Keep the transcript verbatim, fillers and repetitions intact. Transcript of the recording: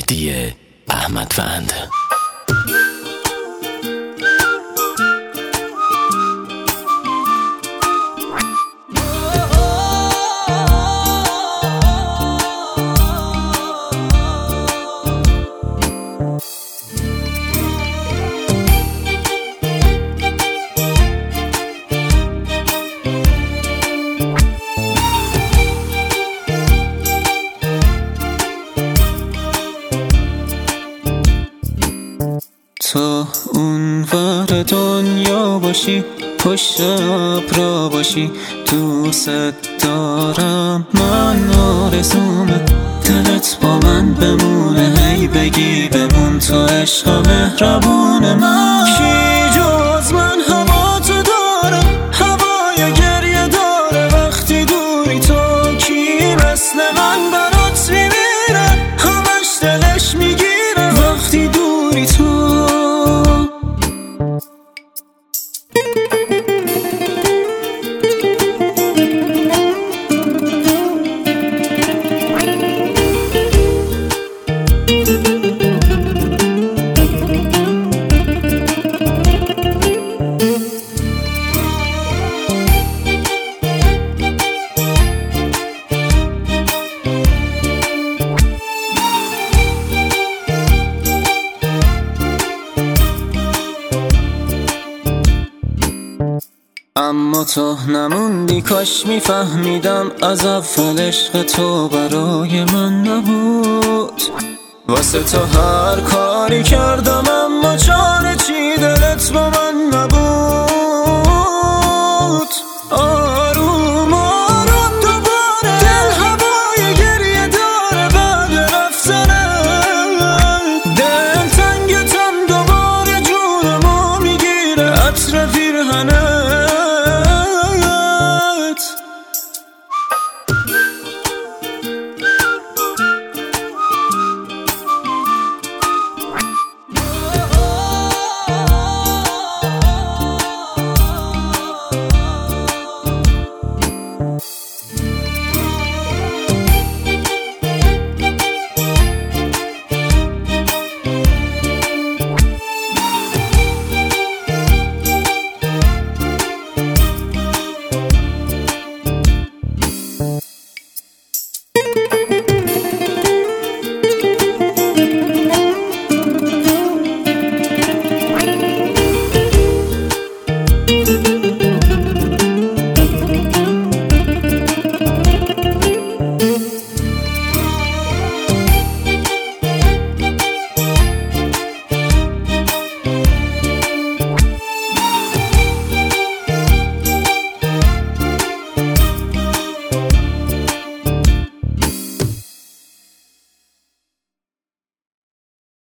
مهدی احمدوند. تو اون ور دنیا باشی، پشت ابرا باشی، دوست دارم، من آرزومه دلت با من بمونه، هی بگی بمون تو عشق مهربون من. کی جز من هوا تو داره، هوای گریه داره وقتی دوری تو، کی مثل من برات میمیره، همش دلش میگیره وقتی دوری تو. اما تو نموندی، کاش میفهمیدم از اول عشق تو برای من نبود. واسه تو هر کاری کردم